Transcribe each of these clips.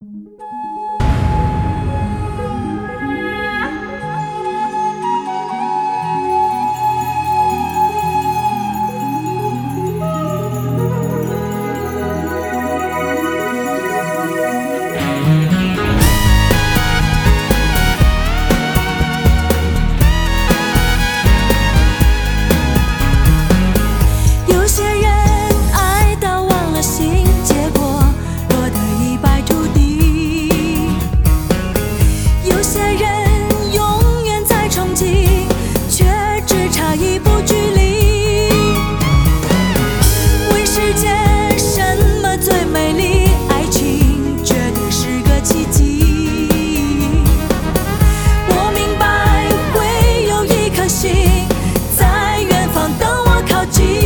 有些人爱到忘了形，结果落得一败涂地。有些人永远在憧憬，却只差一步距离。问世间什么最美丽？爱情绝对是个奇迹。我明白会有一颗心在远方等我靠近。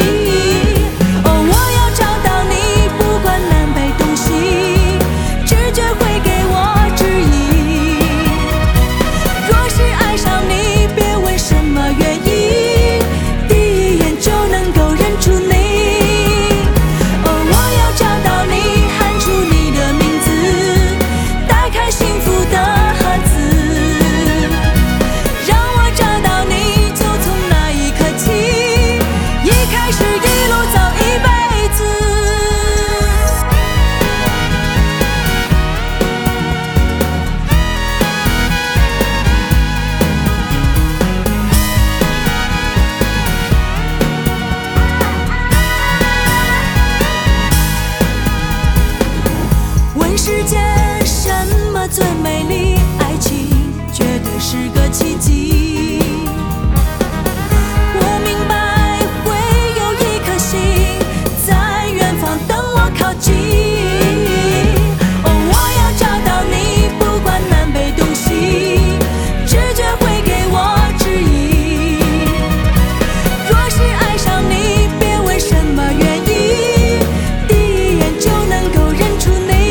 世间什么最美丽？爱情绝对是个奇迹。我明白会有一颗心在远方等我靠近。我要找到你，不管南北东西，直觉会给我指引。若是爱上你，别问什么原因，第一眼就能够认出你。